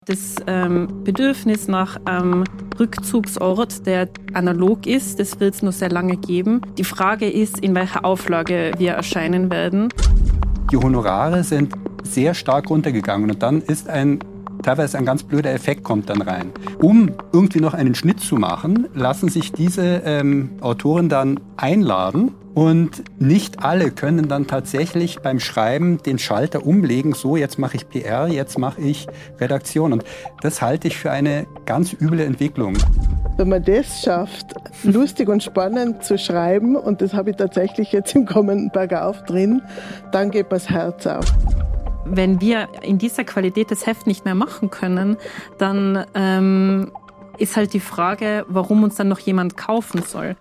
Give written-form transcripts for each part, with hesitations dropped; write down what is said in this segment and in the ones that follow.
Das Bedürfnis nach einem Rückzugsort, der analog ist, das wird es noch sehr lange geben. Die Frage ist, in welcher Auflage wir erscheinen werden. Die Honorare sind sehr stark runtergegangen und dann ist teilweise ein ganz blöder Effekt kommt dann rein. Um irgendwie noch einen Schnitt zu machen, lassen sich diese Autoren dann einladen und nicht alle können dann tatsächlich beim Schreiben den Schalter umlegen, so jetzt mache ich PR, jetzt mache ich Redaktion und das halte ich für eine ganz üble Entwicklung. Wenn man das schafft, lustig und spannend zu schreiben, und das habe ich tatsächlich jetzt im kommenden Bergauf drin, dann geht mir das Herz auf. Wenn wir in dieser Qualität das Heft nicht mehr machen können, dann ist halt die Frage, warum uns dann noch jemand kaufen soll.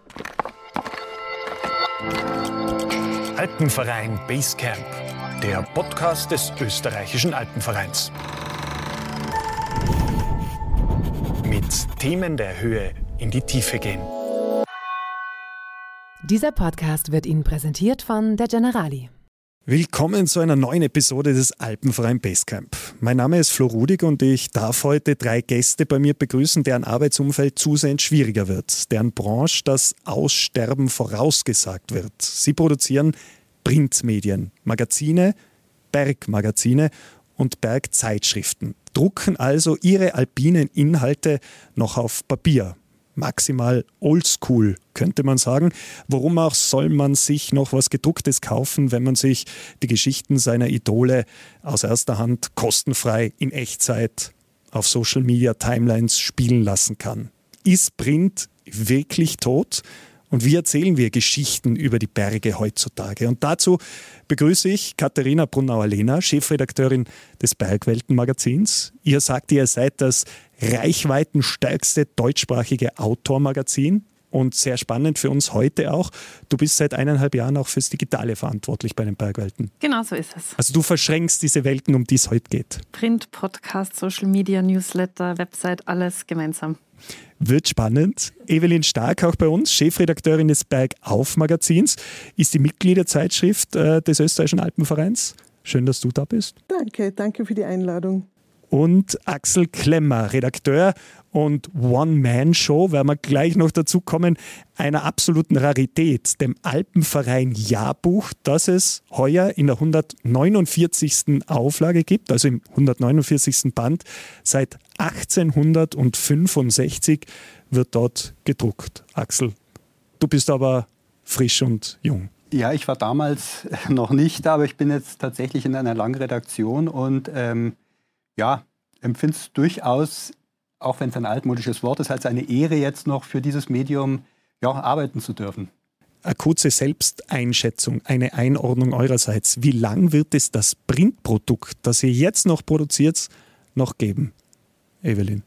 Alpenverein Basecamp, der Podcast des österreichischen Alpenvereins. Mit Themen der Höhe in die Tiefe gehen. Dieser Podcast wird Ihnen präsentiert von der Generali. Willkommen zu einer neuen Episode des Alpenverein Basecamp. Mein Name ist Flo Rudig und ich darf heute 3 Gäste bei mir begrüßen, deren Arbeitsumfeld zusehends schwieriger wird, deren Branche das Aussterben vorausgesagt wird. Sie produzieren Printmedien, Magazine, Bergmagazine und Bergzeitschriften, drucken also ihre alpinen Inhalte noch auf Papier. Maximal oldschool, könnte man sagen. Warum auch soll man sich noch was Gedrucktes kaufen, wenn man sich die Geschichten seiner Idole aus erster Hand kostenfrei in Echtzeit auf Social Media Timelines spielen lassen kann? Ist Print wirklich tot? Und wie erzählen wir Geschichten über die Berge heutzutage? Und dazu begrüße ich Katharina Brunauer-Lehner, Chefredakteurin des Bergwelten-Magazins. Ihr sagt, ihr seid das reichweitenstärkste deutschsprachige Outdoor-Magazin. Und sehr spannend für uns heute auch, du bist seit 1,5 Jahren auch fürs Digitale verantwortlich bei den Bergwelten. Genau so ist es. Also du verschränkst diese Welten, um die es heute geht. Print, Podcast, Social Media, Newsletter, Website, alles gemeinsam. Wird spannend. Evelyn Stark, auch bei uns, Chefredakteurin des Bergauf-Magazins, ist die Mitgliederzeitschrift des österreichischen Alpenvereins. Schön, dass du da bist. Danke für die Einladung. Und Axel Klemmer, Redakteur und One-Man-Show, werden wir gleich noch dazu kommen, einer absoluten Rarität, dem Alpenverein Jahrbuch, das es heuer in der 149. Auflage gibt, also im 149. Band. Seit 1865 wird dort gedruckt. Axel, du bist aber frisch und jung. Ja, ich war damals noch nicht da, aber ich bin jetzt tatsächlich in einer Langredaktion und empfinde es durchaus, auch wenn es ein altmodisches Wort ist, als eine Ehre jetzt noch für dieses Medium arbeiten zu dürfen. Eine kurze Selbsteinschätzung, eine Einordnung eurerseits. Wie lang wird es das Printprodukt, das ihr jetzt noch produziert, noch geben? Evelyn.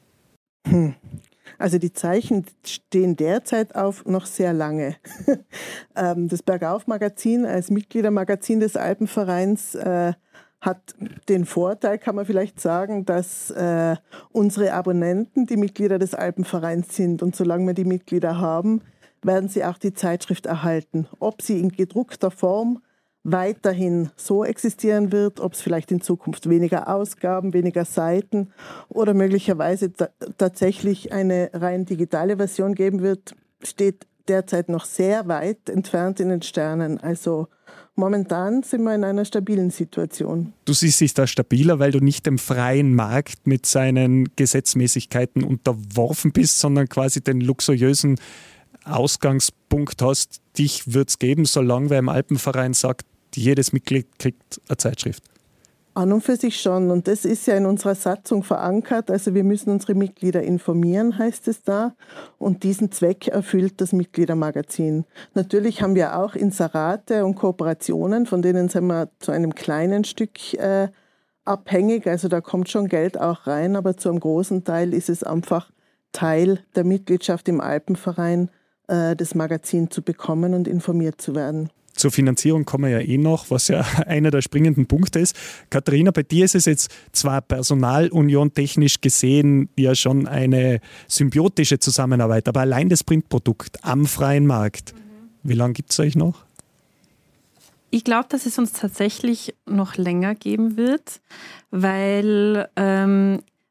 Also die Zeichen stehen derzeit auf noch sehr lange. Das Bergauf-Magazin als Mitgliedermagazin des Alpenvereins hat den Vorteil, kann man vielleicht sagen, dass unsere Abonnenten die Mitglieder des Alpenvereins sind. Und solange wir die Mitglieder haben, werden sie auch die Zeitschrift erhalten. Ob sie in gedruckter Form weiterhin so existieren wird, ob es vielleicht in Zukunft weniger Ausgaben, weniger Seiten oder möglicherweise tatsächlich eine rein digitale Version geben wird, steht derzeit noch sehr weit entfernt in den Sternen. Also momentan sind wir in einer stabilen Situation. Du siehst dich da stabiler, weil du nicht dem freien Markt mit seinen Gesetzmäßigkeiten unterworfen bist, sondern quasi den luxuriösen Ausgangspunkt hast, dich wird es geben, solange wer im Alpenverein sagt, jedes Mitglied kriegt eine Zeitschrift. An und für sich schon. Und das ist ja in unserer Satzung verankert. Also wir müssen unsere Mitglieder informieren, heißt es da. Und diesen Zweck erfüllt das Mitgliedermagazin. Natürlich haben wir auch Inserate und Kooperationen, von denen sind wir zu einem kleinen Stück abhängig. Also da kommt schon Geld auch rein, aber zu einem großen Teil ist es einfach Teil der Mitgliedschaft im Alpenverein, das Magazin zu bekommen und informiert zu werden. Zur Finanzierung kommen wir ja noch, was ja einer der springenden Punkte ist. Katharina, bei dir ist es jetzt zwar Personalunion technisch gesehen ja schon eine symbiotische Zusammenarbeit, aber allein das Printprodukt am freien Markt, wie lange gibt es euch noch? Ich glaube, dass es uns tatsächlich noch länger geben wird, weil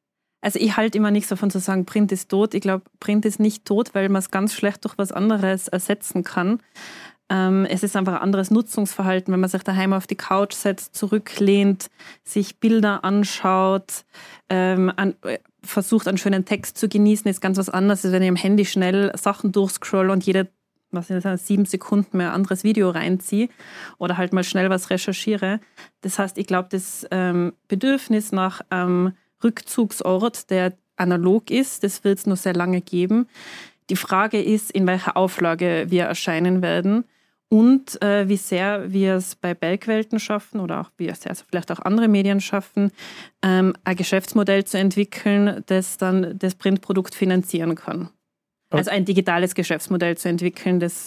Also ich halte immer nichts davon zu sagen, Print ist tot. Ich glaube, Print ist nicht tot, weil man es ganz schlecht durch was anderes ersetzen kann. Es ist einfach ein anderes Nutzungsverhalten, wenn man sich daheim auf die Couch setzt, zurücklehnt, sich Bilder anschaut, versucht, einen schönen Text zu genießen, ist ganz was anderes, als wenn ich am Handy schnell Sachen durchscroll und jede 7 Sekunden mehr ein anderes Video reinziehe oder halt mal schnell was recherchiere. Das heißt, ich glaube, das Bedürfnis nach Rückzugsort, der analog ist, das wird es noch sehr lange geben. Die Frage ist, in welcher Auflage wir erscheinen werden und wie sehr wir es bei Bergwelten schaffen oder auch wie sehr es vielleicht auch andere Medien schaffen, ein Geschäftsmodell zu entwickeln, das dann das Printprodukt finanzieren kann. Okay. Also ein digitales Geschäftsmodell zu entwickeln, das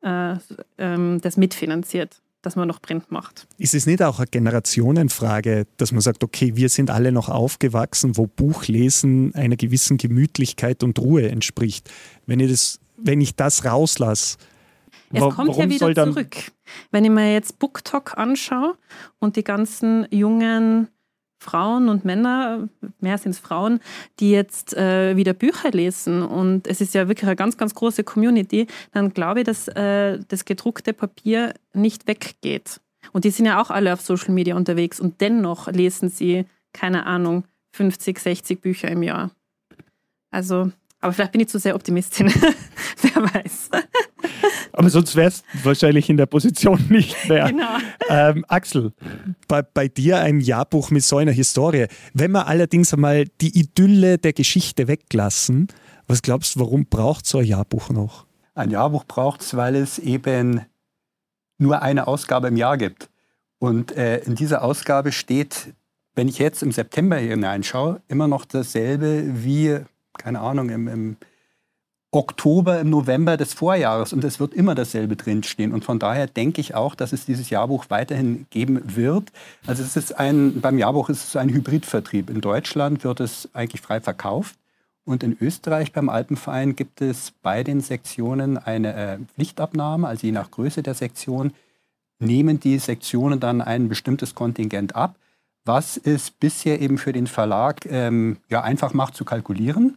mitfinanziert, dass man noch Print macht. Ist es nicht auch eine Generationenfrage, dass man sagt, okay, wir sind alle noch aufgewachsen, wo Buchlesen einer gewissen Gemütlichkeit und Ruhe entspricht? Wenn ich das rauslasse, es kommt ja wieder zurück. Wenn ich mir jetzt BookTok anschaue und die ganzen jungen Frauen und Männer, mehr sind es Frauen, die jetzt wieder Bücher lesen und es ist ja wirklich eine ganz, ganz große Community, dann glaube ich, dass das gedruckte Papier nicht weggeht. Und die sind ja auch alle auf Social Media unterwegs und dennoch lesen sie, keine Ahnung, 50, 60 Bücher im Jahr. Also, aber vielleicht bin ich zu sehr Optimistin. Wer weiß. Aber sonst wärst du wahrscheinlich in der Position nicht mehr. Genau. Axel, bei dir ein Jahrbuch mit so einer Historie. Wenn wir allerdings einmal die Idylle der Geschichte weglassen, was glaubst du, warum braucht so ein Jahrbuch noch? Ein Jahrbuch braucht es, weil es eben nur eine Ausgabe im Jahr gibt. Und in dieser Ausgabe steht, wenn ich jetzt im September hier hineinschaue, immer noch dasselbe wie, keine Ahnung, im Oktober, im November des Vorjahres und es wird immer dasselbe drinstehen. Und von daher denke ich auch, dass es dieses Jahrbuch weiterhin geben wird. Also beim Jahrbuch ist es ein Hybridvertrieb. In Deutschland wird es eigentlich frei verkauft und in Österreich beim Alpenverein gibt es bei den Sektionen eine Pflichtabnahme, also je nach Größe der Sektion nehmen die Sektionen dann ein bestimmtes Kontingent ab, was es bisher eben für den Verlag einfach macht zu kalkulieren.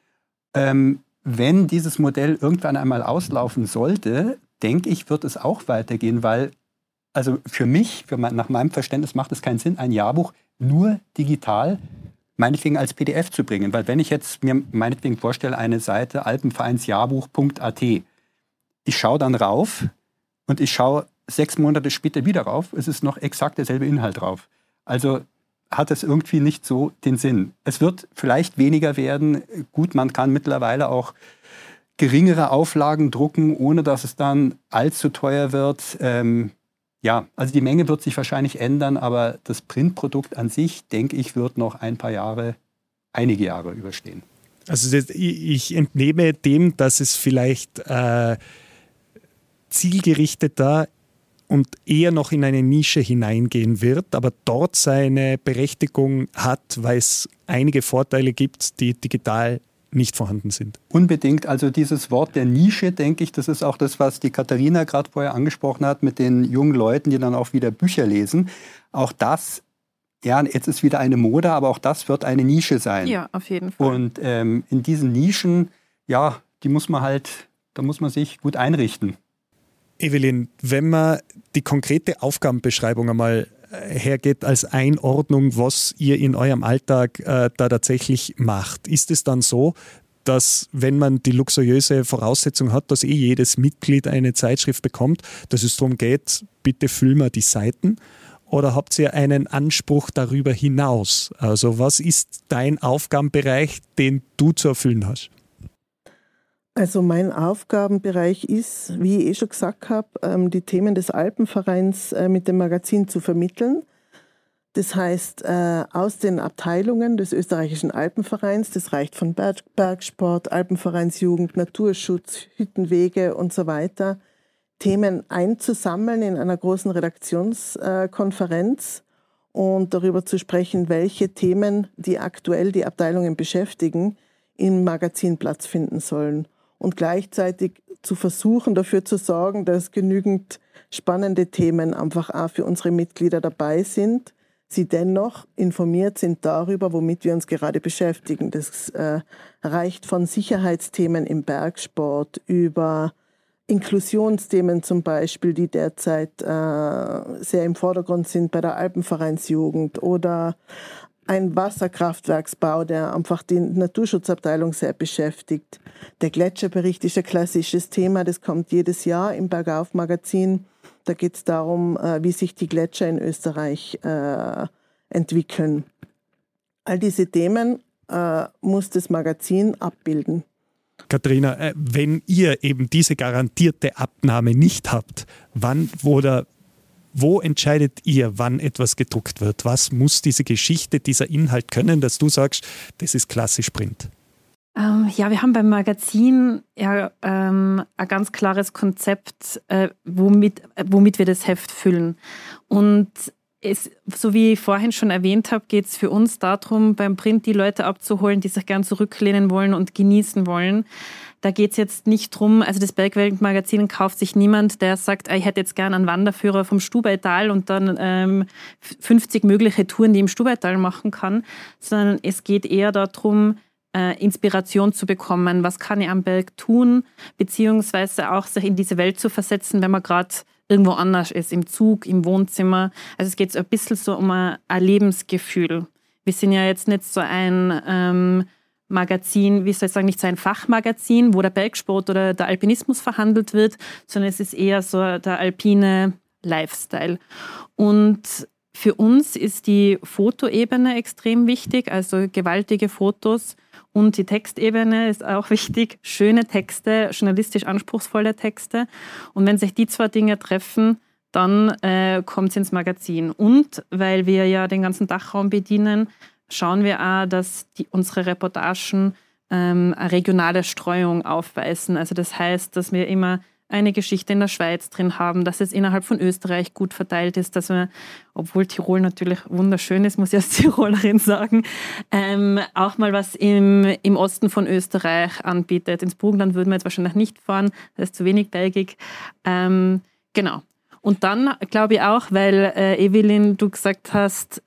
Wenn dieses Modell irgendwann einmal auslaufen sollte, denke ich, wird es auch weitergehen, weil, also für mich, nach meinem Verständnis macht es keinen Sinn, ein Jahrbuch nur digital, meinetwegen als PDF zu bringen. Weil wenn ich jetzt mir meinetwegen vorstelle, eine Seite alpenvereinsjahrbuch.at, ich schaue dann rauf und ich schaue 6 Monate später wieder rauf, es ist noch exakt derselbe Inhalt drauf. Also hat es irgendwie nicht so den Sinn. Es wird vielleicht weniger werden. Gut, man kann mittlerweile auch geringere Auflagen drucken, ohne dass es dann allzu teuer wird. Also die Menge wird sich wahrscheinlich ändern, aber das Printprodukt an sich, denke ich, wird noch einige Jahre überstehen. Also ich entnehme dem, dass es vielleicht zielgerichteter und eher noch in eine Nische hineingehen wird, aber dort seine Berechtigung hat, weil es einige Vorteile gibt, die digital nicht vorhanden sind. Unbedingt. Also dieses Wort der Nische, denke ich, das ist auch das, was die Katharina gerade vorher angesprochen hat mit den jungen Leuten, die dann auch wieder Bücher lesen. Auch das, ja, jetzt ist wieder eine Mode, aber auch das wird eine Nische sein. Ja, auf jeden Fall. Und in diesen Nischen, ja, da muss man sich gut einrichten. Evelyn, wenn man die konkrete Aufgabenbeschreibung einmal hergeht als Einordnung, was ihr in eurem Alltag da tatsächlich macht, ist es dann so, dass wenn man die luxuriöse Voraussetzung hat, dass jedes Mitglied eine Zeitschrift bekommt, dass es darum geht, bitte füllen wir die Seiten? Oder habt ihr einen Anspruch darüber hinaus? Also was ist dein Aufgabenbereich, den du zu erfüllen hast? Also mein Aufgabenbereich ist, wie ich schon gesagt habe, die Themen des Alpenvereins mit dem Magazin zu vermitteln. Das heißt, aus den Abteilungen des österreichischen Alpenvereins, das reicht von Bergsport, Alpenvereinsjugend, Naturschutz, Hüttenwege und so weiter, Themen einzusammeln in einer großen Redaktionskonferenz und darüber zu sprechen, welche Themen, die aktuell die Abteilungen beschäftigen, im Magazin Platz finden sollen. Und gleichzeitig zu versuchen, dafür zu sorgen, dass genügend spannende Themen einfach auch für unsere Mitglieder dabei sind, sie dennoch informiert sind darüber, womit wir uns gerade beschäftigen. Das reicht von Sicherheitsthemen im Bergsport über Inklusionsthemen zum Beispiel, die derzeit sehr im Vordergrund sind bei der Alpenvereinsjugend, oder ein Wasserkraftwerksbau, der einfach die Naturschutzabteilung sehr beschäftigt. Der Gletscherbericht ist ein klassisches Thema, das kommt jedes Jahr im Bergauf-Magazin. Da geht es darum, wie sich die Gletscher in Österreich entwickeln. All diese Themen muss das Magazin abbilden. Katharina, wenn ihr eben diese garantierte Abnahme nicht habt, wann oder wo entscheidet ihr, wann etwas gedruckt wird? Was muss diese Geschichte, dieser Inhalt können, dass du sagst, das ist klassisch Print? Ja, wir haben beim Magazin ja ein ganz klares Konzept, womit wir das Heft füllen. Und so wie ich vorhin schon erwähnt habe, geht es für uns darum, beim Print die Leute abzuholen, die sich gern zurücklehnen wollen und genießen wollen. Da geht es jetzt nicht drum, also das Bergwelt-Magazin kauft sich niemand, der sagt, ich hätte jetzt gern einen Wanderführer vom Stubaital und dann 50 mögliche Touren, die ich im Stubaital machen kann, sondern es geht eher darum, Inspiration zu bekommen. Was kann ich am Berg tun, beziehungsweise auch sich in diese Welt zu versetzen, wenn man gerade irgendwo anders ist, im Zug, im Wohnzimmer. Also es geht ein bisschen so um ein Lebensgefühl. Wir sind ja jetzt nicht so ein Magazin, wie soll ich sagen, nicht so ein Fachmagazin, wo der Bergsport oder der Alpinismus verhandelt wird, sondern es ist eher so der alpine Lifestyle. Und für uns ist die Fotoebene extrem wichtig, also gewaltige Fotos, und die Textebene ist auch wichtig, schöne Texte, journalistisch anspruchsvolle Texte. Und wenn sich die zwei Dinge treffen, dann kommt es ins Magazin. Und weil wir ja den ganzen Dachraum bedienen, schauen wir auch, dass unsere Reportagen eine regionale Streuung aufweisen. Also das heißt, dass wir immer eine Geschichte in der Schweiz drin haben, dass es innerhalb von Österreich gut verteilt ist, dass wir, obwohl Tirol natürlich wunderschön ist, muss ich als Tirolerin sagen, auch mal was im Osten von Österreich anbietet. Ins Burgenland würden wir jetzt wahrscheinlich nicht fahren, das ist zu wenig bergig. Genau. Und dann glaube ich auch, weil Evelyn, du gesagt hast,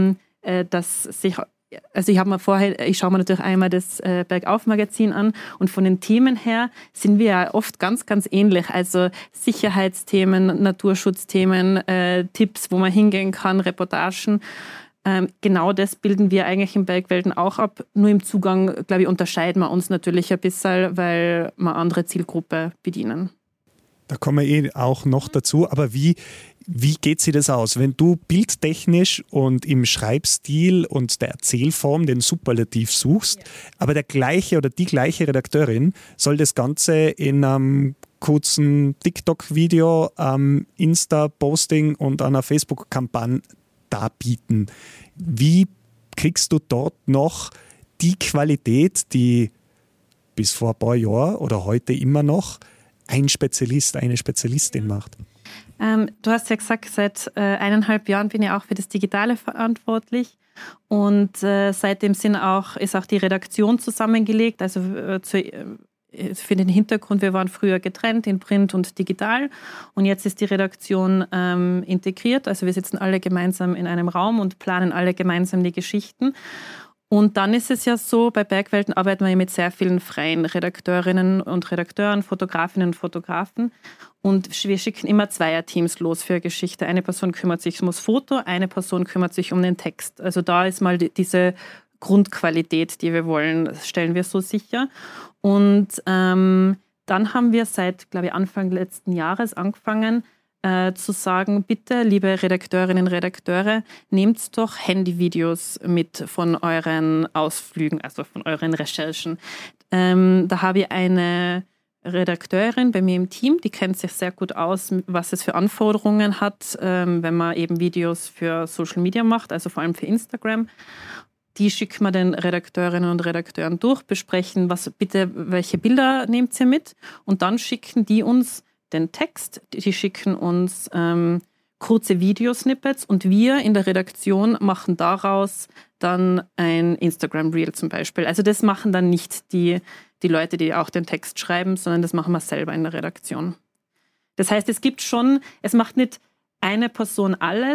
dass sich, also ich schaue mir natürlich einmal das Bergauf-Magazin an, und von den Themen her sind wir ja oft ganz, ganz ähnlich. Also Sicherheitsthemen, Naturschutzthemen, Tipps, wo man hingehen kann, Reportagen. Genau das bilden wir eigentlich im Bergwelten auch ab. Nur im Zugang, glaube ich, unterscheiden wir uns natürlich ein bisschen, weil wir eine andere Zielgruppe bedienen. Da kommen wir auch noch dazu, aber wie geht sich das aus? Wenn du bildtechnisch und im Schreibstil und der Erzählform den Superlativ suchst, aber der gleiche oder die gleiche Redakteurin soll das Ganze in einem kurzen TikTok-Video, Insta-Posting und einer Facebook-Kampagne darbieten. Wie kriegst du dort noch die Qualität, die bis vor ein paar Jahren oder heute immer noch ein Spezialist, eine Spezialistin macht? Du hast ja gesagt, seit 1,5 Jahren bin ich auch für das Digitale verantwortlich, und seitdem ist auch die Redaktion zusammengelegt, also für den Hintergrund, wir waren früher getrennt in Print und Digital, und jetzt ist die Redaktion integriert, also wir sitzen alle gemeinsam in einem Raum und planen alle gemeinsam die Geschichten. Und dann ist es ja so, bei Bergwelten arbeiten wir ja mit sehr vielen freien Redakteurinnen und Redakteuren, Fotografinnen und Fotografen. Und wir schicken immer Zweierteams los für eine Geschichte. Eine Person kümmert sich um das Foto, eine Person kümmert sich um den Text. Also da ist mal diese Grundqualität, die wir wollen, das stellen wir so sicher. Und dann haben wir seit, glaube ich, Anfang letzten Jahres angefangen, zu sagen, bitte, liebe Redakteurinnen und Redakteure, nehmt doch Handyvideos mit von euren Ausflügen, also von euren Recherchen. Da habe ich eine Redakteurin bei mir im Team, die kennt sich sehr gut aus, was es für Anforderungen hat, wenn man eben Videos für Social Media macht, also vor allem für Instagram. Die schicken wir den Redakteurinnen und Redakteuren durch, besprechen, welche Bilder nehmt ihr mit, und dann schicken die uns den Text, die schicken uns kurze Videosnippets, und wir in der Redaktion machen daraus dann ein Instagram-Reel zum Beispiel. Also das machen dann nicht die Leute, die auch den Text schreiben, sondern das machen wir selber in der Redaktion. Das heißt, es macht nicht eine Person alles,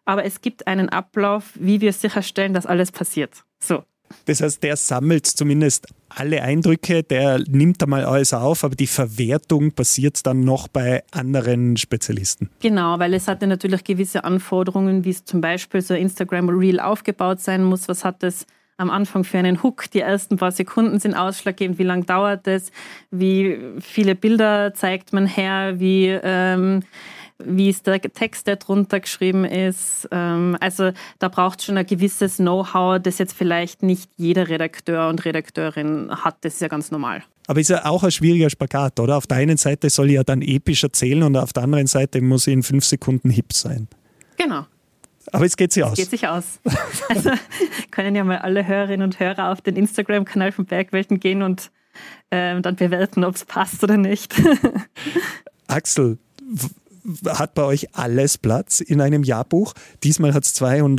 aber es gibt einen Ablauf, wie wir sicherstellen, dass alles passiert. So. Das heißt, der sammelt zumindest alle Eindrücke, der nimmt einmal alles auf, aber die Verwertung passiert dann noch bei anderen Spezialisten. Genau, weil es hat ja natürlich gewisse Anforderungen, wie es zum Beispiel so ein Instagram-Reel aufgebaut sein muss. Was hat es am Anfang für einen Hook? Die ersten paar Sekunden sind ausschlaggebend. Wie lange dauert es? Wie viele Bilder zeigt man her? Wie ist der Text, der drunter geschrieben ist. Also da braucht es schon ein gewisses Know-how, das jetzt vielleicht nicht jeder Redakteur und Redakteurin hat. Das ist ja ganz normal. Aber ist ja auch ein schwieriger Spagat, oder? Auf der einen Seite soll ich ja dann episch erzählen und auf der anderen Seite muss ich in 5 Sekunden hip sein. Genau. Aber es geht sich aus. Es geht sich aus. Also können ja mal alle Hörerinnen und Hörer auf den Instagram-Kanal von Bergwelten gehen und dann bewerten, ob es passt oder nicht. Axel, hat bei euch alles Platz in einem Jahrbuch? Diesmal hat es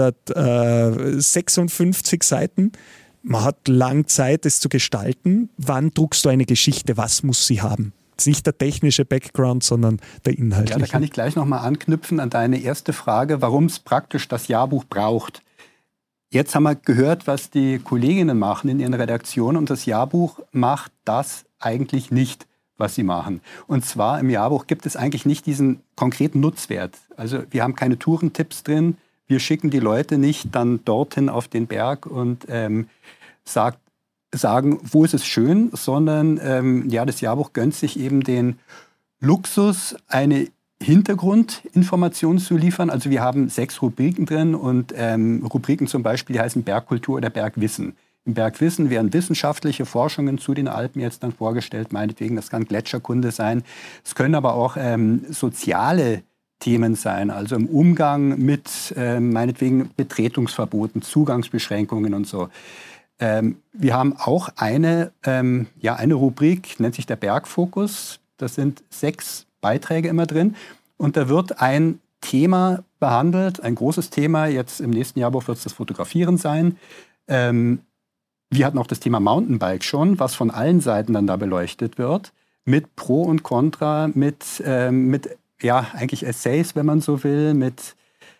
256 Seiten. Man hat lang Zeit, es zu gestalten. Wann druckst du eine Geschichte? Was muss sie haben? Jetzt nicht der technische Background, sondern der inhaltliche. Ja, da kann ich gleich nochmal anknüpfen an deine erste Frage, warum es praktisch das Jahrbuch braucht. Jetzt haben wir gehört, was die Kolleginnen machen in ihren Redaktionen und das Jahrbuch macht das eigentlich nicht, was sie machen. Und zwar im Jahrbuch gibt es eigentlich nicht diesen konkreten Nutzwert. Also wir haben keine Tourentipps drin, wir schicken die Leute nicht dann dorthin auf den Berg und sagen, wo ist es schön, sondern das Jahrbuch gönnt sich eben den Luxus, eine Hintergrundinformation zu liefern. Also wir haben 6 Rubriken drin und Rubriken zum Beispiel, die heißen Bergkultur oder Bergwissen. Im Bergwissen werden wissenschaftliche Forschungen zu den Alpen jetzt dann vorgestellt, meinetwegen, das kann Gletscherkunde sein. Es können aber auch soziale Themen sein, also im Umgang mit meinetwegen Betretungsverboten, Zugangsbeschränkungen und so. Wir haben auch eine Rubrik, nennt sich der Bergfokus. Das sind 6 Beiträge immer drin und da wird ein Thema behandelt, ein großes Thema. Jetzt im nächsten Jahrbuch wird es das Fotografieren sein. Wir hatten auch das Thema Mountainbike schon, was von allen Seiten dann da beleuchtet wird, mit Pro und Contra, mit eigentlich Essays, wenn man so will, mit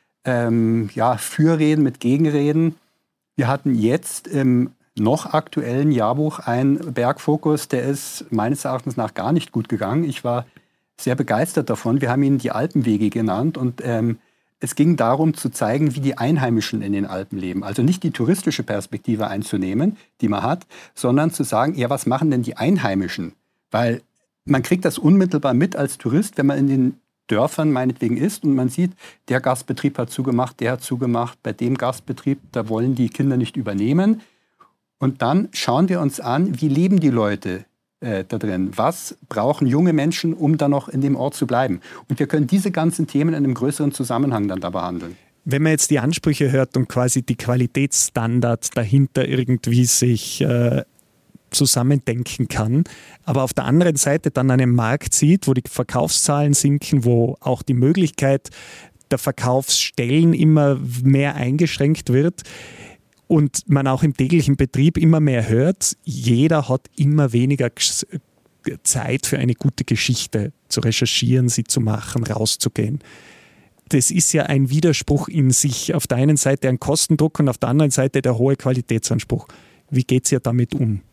Fürreden, mit Gegenreden. Wir hatten jetzt im noch aktuellen Jahrbuch einen Bergfokus, der ist meines Erachtens nach gar nicht gut gegangen. Ich war sehr begeistert davon. Wir haben ihn die Alpenwege genannt und es ging darum zu zeigen, wie die Einheimischen in den Alpen leben. Also nicht die touristische Perspektive einzunehmen, die man hat, sondern zu sagen, ja, was machen denn die Einheimischen? Weil man kriegt das unmittelbar mit als Tourist, wenn man in den Dörfern meinetwegen ist und man sieht, der Gastbetrieb hat zugemacht, der hat zugemacht, bei dem Gastbetrieb, da wollen die Kinder nicht übernehmen. Und dann schauen wir uns an, wie leben die Leute da drin? Was brauchen junge Menschen, um da noch in dem Ort zu bleiben? Und wir können diese ganzen Themen in einem größeren Zusammenhang dann da behandeln. Wenn man jetzt die Ansprüche hört und quasi die Qualitätsstandards dahinter irgendwie sich zusammendenken kann, aber auf der anderen Seite dann einen Markt sieht, wo die Verkaufszahlen sinken, wo auch die Möglichkeit der Verkaufsstellen immer mehr eingeschränkt wird und man auch im täglichen Betrieb immer mehr hört, jeder hat immer weniger Zeit für eine gute Geschichte zu recherchieren, sie zu machen, rauszugehen. Das ist ja ein Widerspruch in sich. Auf der einen Seite ein Kostendruck und auf der anderen Seite der hohe Qualitätsanspruch. Wie geht es ihr damit um?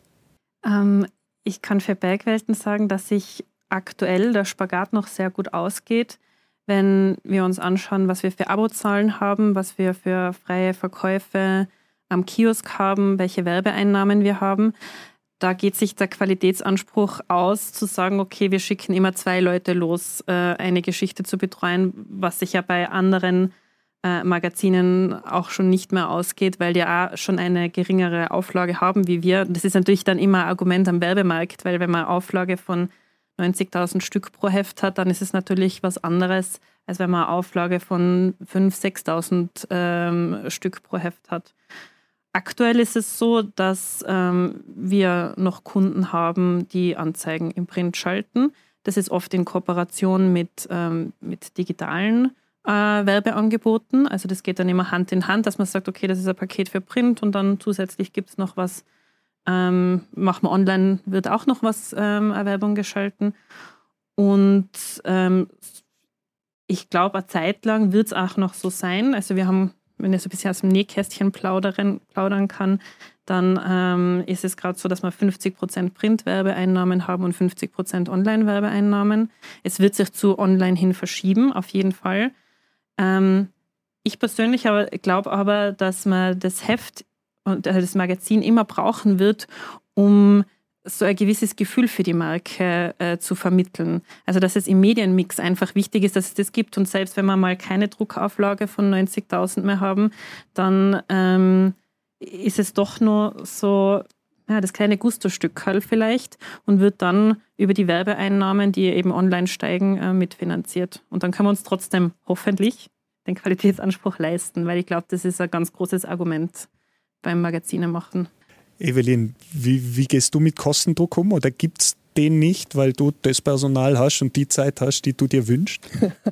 Ich kann für Bergwelten sagen, dass sich aktuell der Spagat noch sehr gut ausgeht, wenn wir uns anschauen, was wir für Abozahlen haben, was wir für freie Verkäufe am Kiosk haben, welche Werbeeinnahmen wir haben. Da geht sich der Qualitätsanspruch aus, zu sagen, okay, wir schicken immer 2 Leute los, eine Geschichte zu betreuen, was sich ja bei anderen Magazinen auch schon nicht mehr ausgeht, weil die auch schon eine geringere Auflage haben wie wir. Das ist natürlich dann immer ein Argument am Werbemarkt, weil wenn man eine Auflage von 90.000 Stück pro Heft hat, dann ist es natürlich was anderes, als wenn man eine Auflage von 5.000, 6.000 Stück pro Heft hat. Aktuell ist es so, dass wir noch Kunden haben, die Anzeigen im Print schalten. Das ist oft in Kooperation mit digitalen Werbeangeboten. Also das geht dann immer Hand in Hand, dass man sagt, okay, das ist ein Paket für Print und dann zusätzlich gibt es noch was, machen wir online, wird auch noch was Werbung geschalten. Und ich glaube, eine Zeit lang wird es auch noch so sein. Also wir haben, wenn ich so ein bisschen aus dem Nähkästchen plaudern kann, dann ist es gerade so, dass wir 50% Printwerbeeinnahmen haben und 50% Online-Werbeeinnahmen. Es wird sich zu online hin verschieben, auf jeden Fall. Ich persönlich glaube aber, dass man das Heft und das Magazin immer brauchen wird, um so ein gewisses Gefühl für die Marke zu vermitteln. Also dass es im Medienmix einfach wichtig ist, dass es das gibt. Und selbst wenn wir mal keine Druckauflage von 90.000 mehr haben, dann ist es doch nur so das kleine Gusto-Stück halt vielleicht und wird dann über die Werbeeinnahmen, die eben online steigen, mitfinanziert. Und dann können wir uns trotzdem hoffentlich den Qualitätsanspruch leisten, weil ich glaube, das ist ein ganz großes Argument beim Magazine machen. Evelyn, wie gehst du mit Kostendruck um? Oder gibt es den nicht, weil du das Personal hast und die Zeit hast, die du dir wünschst?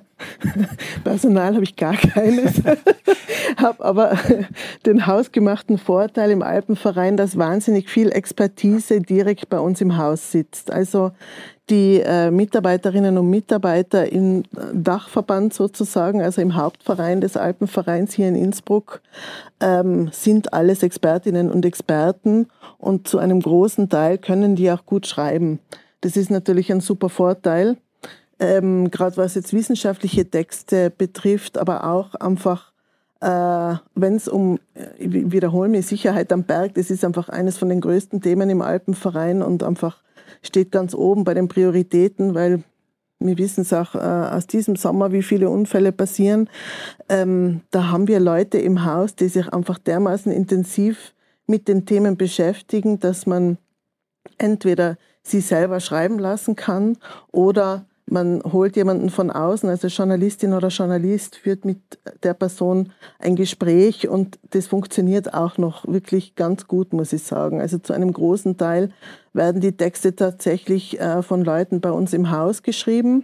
Personal habe ich gar keines. Habe aber den hausgemachten Vorteil im Alpenverein, dass wahnsinnig viel Expertise direkt bei uns im Haus sitzt. Also die Mitarbeiterinnen und Mitarbeiter im Dachverband sozusagen, also im Hauptverein des Alpenvereins hier in Innsbruck, sind alles Expertinnen und Experten und zu einem großen Teil können die auch gut schreiben. Das ist natürlich ein super Vorteil, gerade was jetzt wissenschaftliche Texte betrifft, aber auch einfach, wenn es ich wiederhole mich, Sicherheit am Berg, das ist einfach eines von den größten Themen im Alpenverein und einfach steht ganz oben bei den Prioritäten, weil wir wissen es auch aus diesem Sommer, wie viele Unfälle passieren. Da haben wir Leute im Haus, die sich einfach dermaßen intensiv mit den Themen beschäftigen, dass man entweder sie selber schreiben lassen kann oder man holt jemanden von außen, also Journalistin oder Journalist, führt mit der Person ein Gespräch und das funktioniert auch noch wirklich ganz gut, muss ich sagen. Also zu einem großen Teil werden die Texte tatsächlich von Leuten bei uns im Haus geschrieben.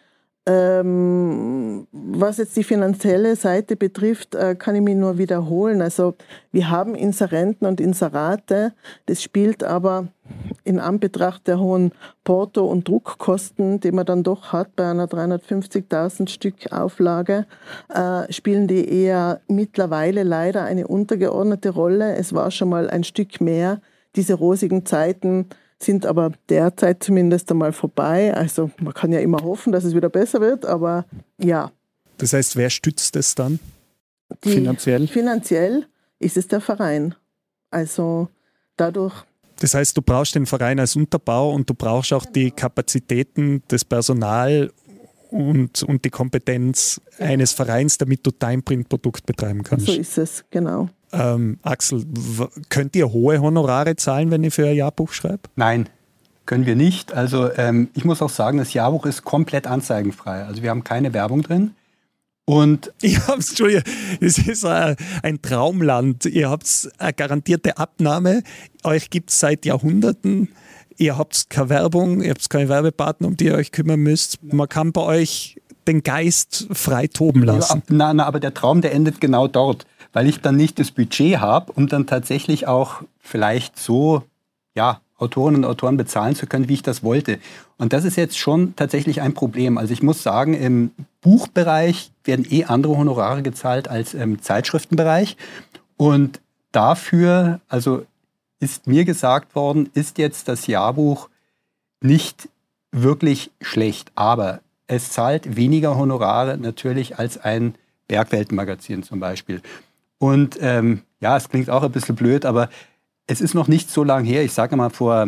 Was jetzt die finanzielle Seite betrifft, kann ich mich nur wiederholen. Also wir haben Inserenten und Inserate, das spielt aber in Anbetracht der hohen Porto- und Druckkosten, die man dann doch hat bei einer 350.000 Stück Auflage, spielen die eher mittlerweile leider eine untergeordnete Rolle. Es war schon mal ein Stück mehr. Diese rosigen Zeiten sind aber derzeit zumindest einmal vorbei. Also man kann ja immer hoffen, dass es wieder besser wird, aber ja. Das heißt, wer stützt es dann finanziell? Finanziell ist es der Verein. Also dadurch. Das heißt, du brauchst den Verein als Unterbau und du brauchst auch die Kapazitäten, das Personal und die Kompetenz eines Vereins, damit du dein Printprodukt betreiben kannst. So ist es, genau. Axel, könnt ihr hohe Honorare zahlen, wenn ihr für ein Jahrbuch schreibt? Nein, können wir nicht. Also ich muss auch sagen, das Jahrbuch ist komplett anzeigenfrei. Also wir haben keine Werbung drin. Und Entschuldigung, es ist ein Traumland. Ihr habt eine garantierte Abnahme. Euch gibt es seit Jahrhunderten. Ihr habt keine Werbung, ihr habt keine Werbepartner, um die ihr euch kümmern müsst. Man kann bei euch den Geist frei toben lassen. Ja, aber der Traum, der endet genau dort, weil ich dann nicht das Budget habe, um dann tatsächlich auch vielleicht so Autorinnen und Autoren bezahlen zu können, wie ich das wollte. Und das ist jetzt schon tatsächlich ein Problem. Also ich muss sagen, im Buchbereich werden andere Honorare gezahlt als im Zeitschriftenbereich. Und dafür, also ist mir gesagt worden, ist jetzt das Jahrbuch nicht wirklich schlecht. Aber es zahlt weniger Honorare natürlich als ein Bergweltenmagazin zum Beispiel. Und es klingt auch ein bisschen blöd, aber es ist noch nicht so lange her, ich sage mal vor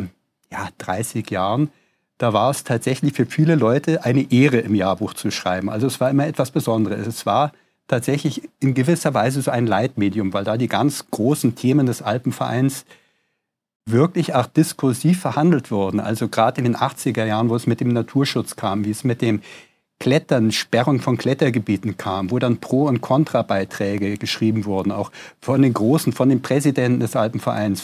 30 Jahren, da war es tatsächlich für viele Leute eine Ehre, im Jahrbuch zu schreiben. Also es war immer etwas Besonderes. Es war tatsächlich in gewisser Weise so ein Leitmedium, weil da die ganz großen Themen des Alpenvereins wirklich auch diskursiv verhandelt wurden. Also gerade in den 80er Jahren, wo es mit dem Naturschutz kam, wie es mit dem Klettern, Sperrung von Klettergebieten kam, wo dann Pro- und Kontrabeiträge geschrieben wurden, auch von den Großen, von den Präsidenten des Alpenvereins,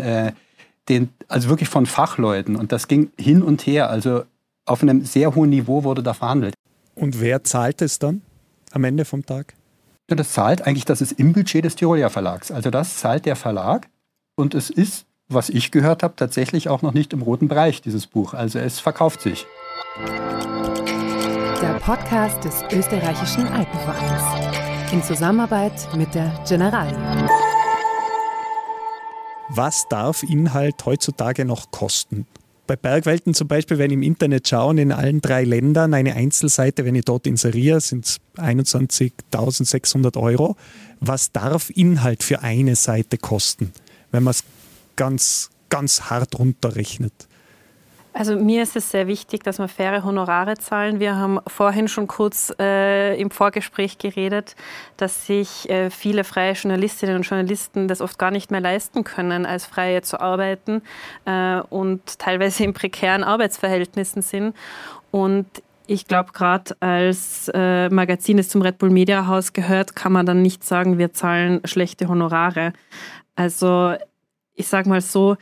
also wirklich von Fachleuten. Und das ging hin und her. Also auf einem sehr hohen Niveau wurde da verhandelt. Und wer zahlt es dann am Ende vom Tag? Ja, das zahlt eigentlich, das ist im Budget des Tiroler Verlags. Also das zahlt der Verlag. Und es ist, was ich gehört habe, tatsächlich auch noch nicht im roten Bereich, dieses Buch. Also es verkauft sich. der Podcast des Österreichischen Alpenvereins in Zusammenarbeit mit der Generali. Was darf Inhalt heutzutage noch kosten? Bei Bergwelten zum Beispiel, wenn ich im Internet schaue, in allen 3 Ländern eine Einzelseite, wenn ich dort inseriere, sind es 21.600 €. Was darf Inhalt für eine Seite kosten, wenn man es ganz, ganz hart runterrechnet? Also mir ist es sehr wichtig, dass wir faire Honorare zahlen. Wir haben vorhin schon kurz im Vorgespräch geredet, dass sich viele freie Journalistinnen und Journalisten das oft gar nicht mehr leisten können, als Freie zu arbeiten und teilweise in prekären Arbeitsverhältnissen sind. Und ich glaube, gerade als Magazin, das zum Red Bull Media Haus gehört, kann man dann nicht sagen, wir zahlen schlechte Honorare. Also ich sage mal so,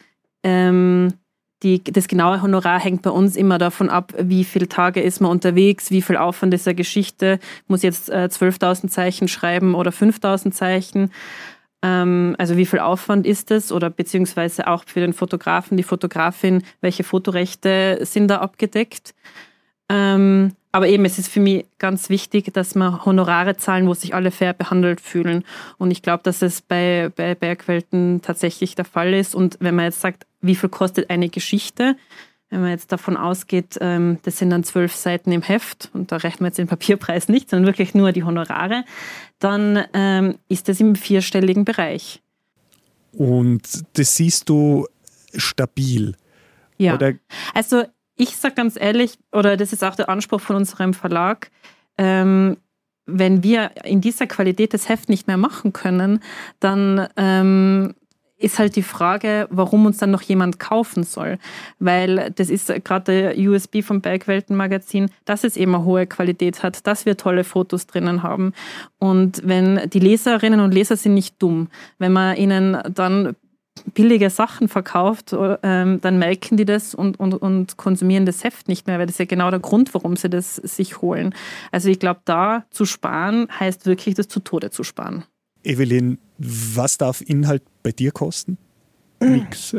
das genaue Honorar hängt bei uns immer davon ab, wie viele Tage ist man unterwegs, wie viel Aufwand ist eine Geschichte, muss jetzt 12.000 Zeichen schreiben oder 5.000 Zeichen. Also wie viel Aufwand ist es oder beziehungsweise auch für den Fotografen, die Fotografin, welche Fotorechte sind da abgedeckt. Aber eben, es ist für mich ganz wichtig, dass wir Honorare zahlen, wo sich alle fair behandelt fühlen. Und ich glaube, dass es bei Bergwelten tatsächlich der Fall ist. Und wenn man jetzt sagt, wie viel kostet eine Geschichte, wenn man jetzt davon ausgeht, das sind dann 12 Seiten im Heft und da rechnen wir jetzt den Papierpreis nicht, sondern wirklich nur die Honorare, dann ist das im 4-stelligen Bereich. Und das siehst du stabil? Ja, oder? Also ich sage ganz ehrlich, oder das ist auch der Anspruch von unserem Verlag, wenn wir in dieser Qualität das Heft nicht mehr machen können, dann ist halt die Frage, warum uns dann noch jemand kaufen soll. Weil das ist gerade der USB vom Bergwelten-Magazin, dass es eben eine hohe Qualität hat, dass wir tolle Fotos drinnen haben. Und wenn die Leserinnen und Leser sind nicht dumm, wenn man ihnen dann billige Sachen verkauft, dann merken die das und konsumieren das Heft nicht mehr, weil das ist ja genau der Grund, warum sie das sich holen. Also ich glaube, da zu sparen, heißt wirklich, das zu Tode zu sparen. Evelyn, was darf Inhalt bei dir kosten? Nix.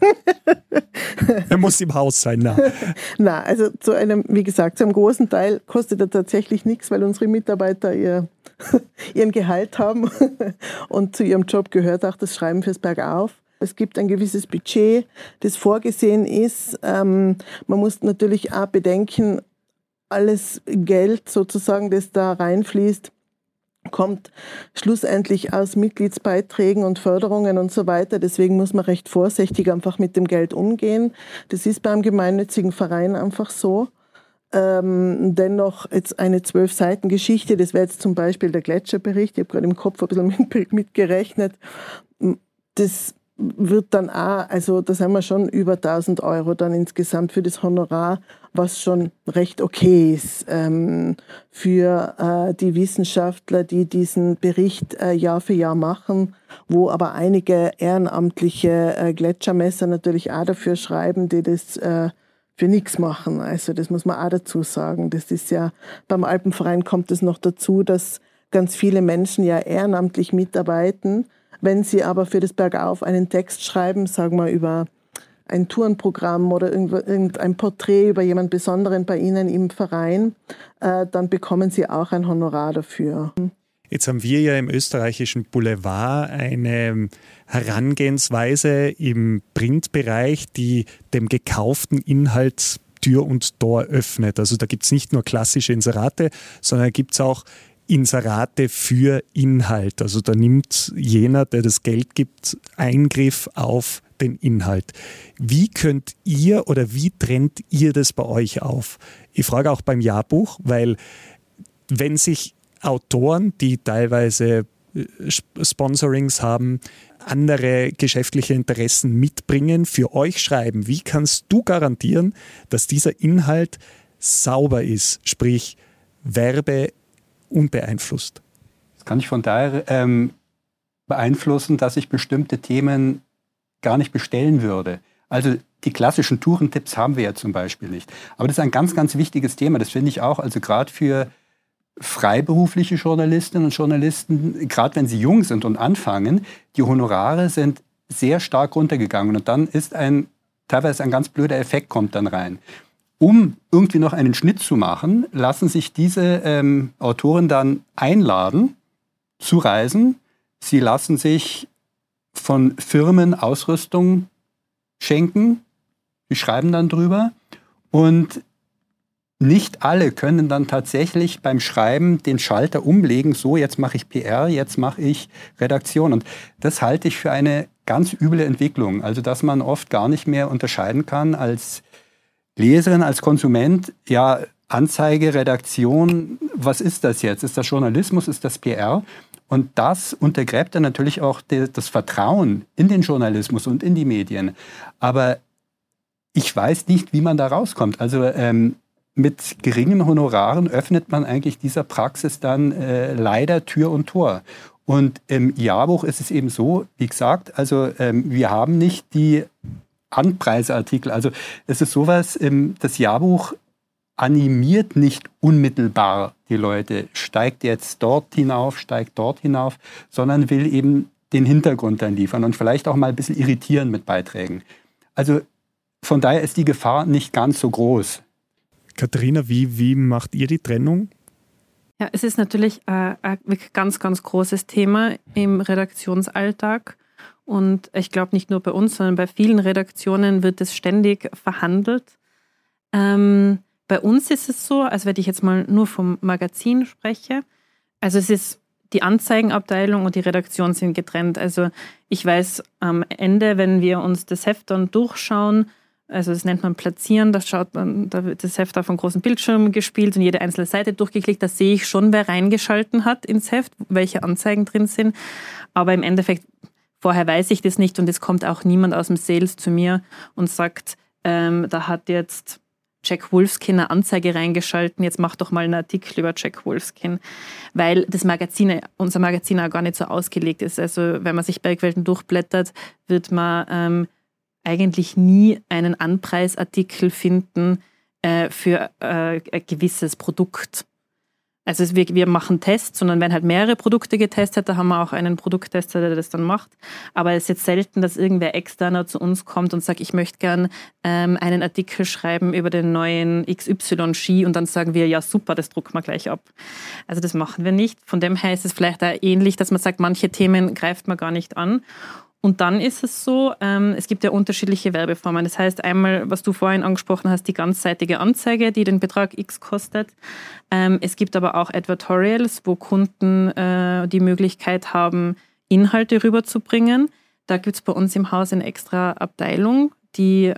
Er muss im Haus sein. Na, also wie gesagt, zu einem großen Teil kostet er tatsächlich nichts, weil unsere Mitarbeiter ihren Gehalt haben und zu ihrem Job gehört auch das Schreiben fürs Bergauf. Es gibt ein gewisses Budget, das vorgesehen ist. Man muss natürlich auch bedenken, alles Geld sozusagen, das da reinfließt, kommt schlussendlich aus Mitgliedsbeiträgen und Förderungen und so weiter. Deswegen muss man recht vorsichtig einfach mit dem Geld umgehen. Das ist beim gemeinnützigen Verein einfach so. Dennoch jetzt eine 12-Seiten-Geschichte, das wäre jetzt zum Beispiel der Gletscherbericht, ich habe gerade im Kopf ein bisschen mitgerechnet, das wird dann auch, also da sind wir schon über 1.000 € dann insgesamt für das Honorar, was schon recht okay ist für die Wissenschaftler, die diesen Bericht Jahr für Jahr machen, wo aber einige ehrenamtliche Gletschermesser natürlich auch dafür schreiben, die das für nichts machen. Also das muss man auch dazu sagen. Das ist ja, beim Alpenverein kommt es noch dazu, dass ganz viele Menschen ja ehrenamtlich mitarbeiten. Wenn sie aber für das Bergauf einen Text schreiben, sagen wir über ein Tourenprogramm oder irgendein Porträt über jemand Besonderen bei Ihnen im Verein, dann bekommen sie auch ein Honorar dafür. Jetzt haben wir ja im österreichischen Boulevard eine Herangehensweise im Printbereich, die dem gekauften Inhalt Tür und Tor öffnet. Also da gibt es nicht nur klassische Inserate, sondern gibt es auch Inserate für Inhalt. Also da nimmt jener, der das Geld gibt, Eingriff auf den Inhalt. Wie könnt ihr oder wie trennt ihr das bei euch auf? Ich frage auch beim Jahrbuch, weil wenn sich Autoren, die teilweise Sponsorings haben, andere geschäftliche Interessen mitbringen, für euch schreiben, wie kannst du garantieren, dass dieser Inhalt sauber ist, sprich unbeeinflusst? Das kann ich von daher beeinflussen, dass ich bestimmte Themen gar nicht bestellen würde. Also die klassischen Tourentipps haben wir ja zum Beispiel nicht. Aber das ist ein ganz, ganz wichtiges Thema. Das finde ich auch, also gerade für freiberufliche Journalistinnen und Journalisten, gerade wenn sie jung sind und anfangen, die Honorare sind sehr stark runtergegangen. Und dann ist teilweise ein ganz blöder Effekt kommt dann rein. um irgendwie noch einen Schnitt zu machen, lassen sich diese Autoren dann einladen zu reisen. Sie lassen sich von Firmen Ausrüstung schenken. Sie schreiben dann drüber. Und nicht alle können dann tatsächlich beim Schreiben den Schalter umlegen, so jetzt mache ich PR, jetzt mache ich Redaktion. Und das halte ich für eine ganz üble Entwicklung. Also dass man oft gar nicht mehr unterscheiden kann als Leserin, als Konsument, ja, Anzeige, Redaktion, was ist das jetzt? Ist das Journalismus, ist das PR? Und das untergräbt dann natürlich auch das Vertrauen in den Journalismus und in die Medien. Aber ich weiß nicht, wie man da rauskommt. Also mit geringen Honoraren öffnet man eigentlich dieser Praxis dann leider Tür und Tor. Und im Jahrbuch ist es eben so, wie gesagt, also wir haben nicht die Anpreiseartikel. Also es ist sowas, das Jahrbuch animiert nicht unmittelbar die Leute, steigt jetzt dort hinauf, steigt dort hinauf, sondern will eben den Hintergrund dann liefern und vielleicht auch mal ein bisschen irritieren mit Beiträgen. Also von daher ist die Gefahr nicht ganz so groß. Katharina, wie macht ihr die Trennung? Ja, es ist natürlich ein ganz, ganz großes Thema im Redaktionsalltag. Und ich glaube, nicht nur bei uns, sondern bei vielen Redaktionen wird es ständig verhandelt. Bei uns ist es so, als wenn ich jetzt mal nur vom Magazin spreche, also es ist die Anzeigenabteilung und die Redaktion sind getrennt. Also ich weiß am Ende, wenn wir uns das Heft dann durchschauen, also das nennt man Platzieren, da wird das Heft auf einem großen Bildschirm gespielt und jede einzelne Seite durchgeklickt, da sehe ich schon, wer reingeschalten hat ins Heft, welche Anzeigen drin sind. Aber im Endeffekt, vorher weiß ich das nicht und es kommt auch niemand aus dem Sales zu mir und sagt, da hat jetzt Jack Wolfskin eine Anzeige reingeschalten, jetzt mach doch mal einen Artikel über Jack Wolfskin, weil das Magazin, unser Magazin auch gar nicht so ausgelegt ist. Also wenn man sich Bergwelten durchblättert, wird man eigentlich nie einen Anpreisartikel finden für ein gewisses Produkt. Also wir machen Tests, sondern wenn halt mehrere Produkte getestet, da haben wir auch einen Produkttester, der das dann macht. Aber es ist jetzt selten, dass irgendwer externer zu uns kommt und sagt, ich möchte gern einen Artikel schreiben über den neuen XY-Ski und dann sagen wir, ja super, das drucken wir gleich ab. Also das machen wir nicht. Von dem her ist es vielleicht auch ähnlich, dass man sagt, manche Themen greift man gar nicht an. Und dann ist es so, es gibt ja unterschiedliche Werbeformen. Das heißt einmal, was du vorhin angesprochen hast, die ganzseitige Anzeige, die den Betrag X kostet. Es gibt aber auch Advertorials, wo Kunden die Möglichkeit haben, Inhalte rüberzubringen. Da gibt es bei uns im Haus eine extra Abteilung, die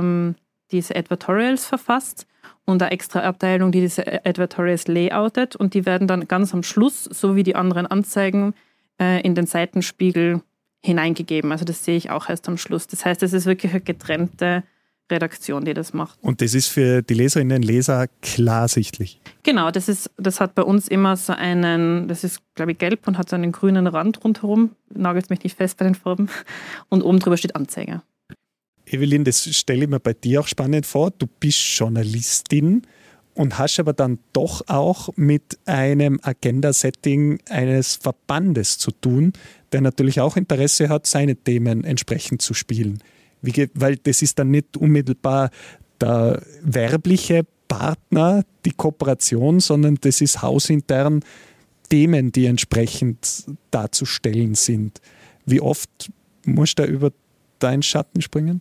diese Advertorials verfasst und eine extra Abteilung, die diese Advertorials layoutet. Und die werden dann ganz am Schluss, so wie die anderen Anzeigen, in den Seitenspiegel hineingegeben. Also das sehe ich auch erst am Schluss. Das heißt, es ist wirklich eine getrennte Redaktion, die das macht. Und das ist für die Leserinnen und Leser klar sichtlich? Genau, das hat bei uns immer so einen, das ist glaube ich gelb und hat so einen grünen Rand rundherum, nagelt mich nicht fest bei den Farben, und oben drüber steht Anzeige. Evelyn, das stelle ich mir bei dir auch spannend vor. Du bist Journalistin und hast aber dann doch auch mit einem Agenda-Setting eines Verbandes zu tun, der natürlich auch Interesse hat, seine Themen entsprechend zu spielen. Weil das ist dann nicht unmittelbar der werbliche Partner, die Kooperation, sondern das ist hausintern Themen, die entsprechend darzustellen sind. Wie oft musst du da über deinen Schatten springen?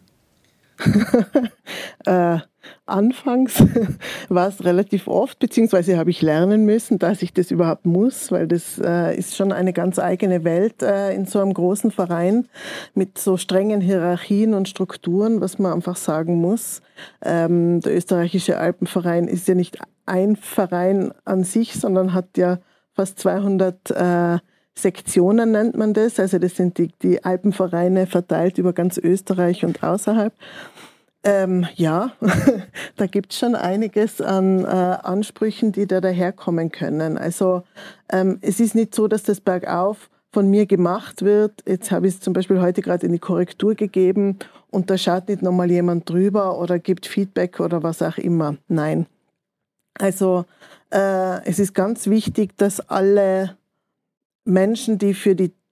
Anfangs war es relativ oft, beziehungsweise habe ich lernen müssen, dass ich das überhaupt muss, weil das ist schon eine ganz eigene Welt in so einem großen Verein mit so strengen Hierarchien und Strukturen, was man einfach sagen muss. Der österreichische Alpenverein ist ja nicht ein Verein an sich, sondern hat ja fast 200 Sektionen, nennt man das. Also das sind die Alpenvereine verteilt über ganz Österreich und außerhalb. Ja, da gibt es schon einiges an Ansprüchen, die da daherkommen können. Also es ist nicht so, dass das bergauf von mir gemacht wird. Jetzt habe ich es zum Beispiel heute gerade in die Korrektur gegeben und da schaut nicht nochmal jemand drüber oder gibt Feedback oder was auch immer. Nein. Also es ist ganz wichtig, dass alle Menschen, die für die